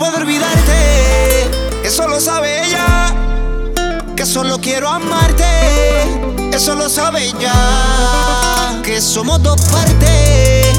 puedo olvidarte, eso lo sabe ella. Que solo quiero amarte, eso lo sabe ella. Que somos dos partes.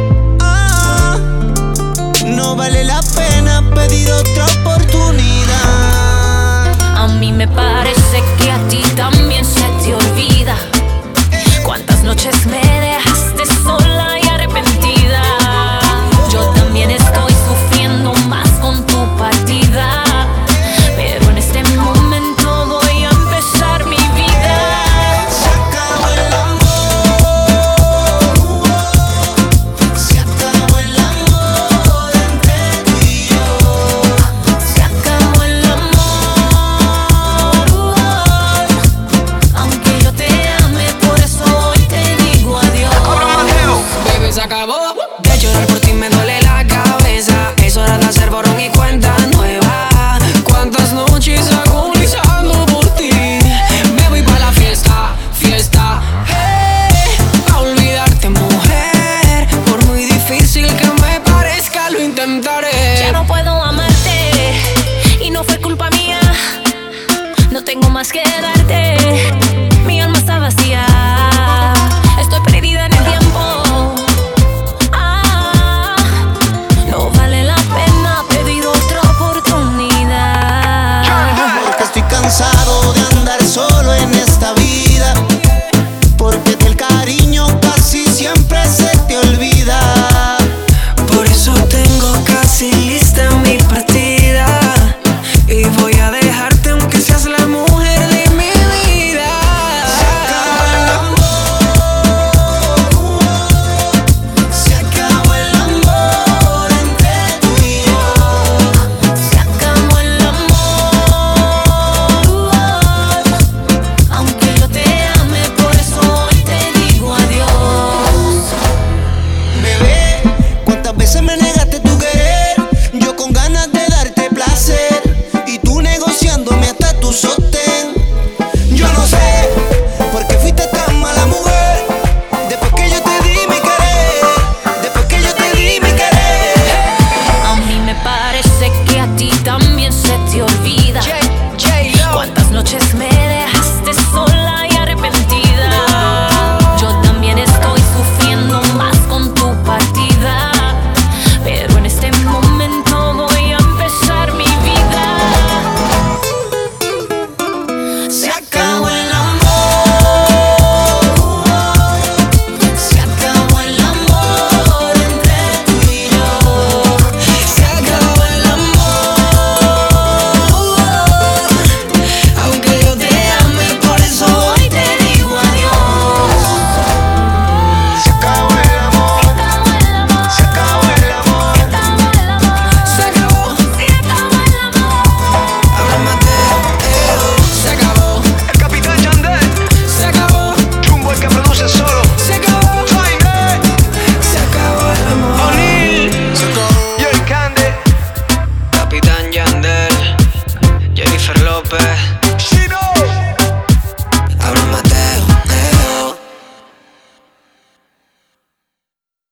No vale la pena pedir otra oportunidad. A mí me parece que a ti también se te olvida cuántas noches me dejaste sola y arrepentida. Yo también estoy sufriendo más con tu partida, pero en este momento voy a empezar mi vida. Se acabó el amor, se acabó el amor entre tú y yo. Se acabó el amor, aunque yo te ame, por eso hoy te digo adiós. Baby, se acabó de llorar por ti, me duele la cabeza. Es hora de hacer borrón y cuenta nueva. Cuántas noches agonizando por ti. Me voy pa' la fiesta, fiesta, a olvidarte, mujer. Por muy difícil que me parezca, lo intentaré. Ya no puedo amarte y no fue culpa mía. No tengo más que darte.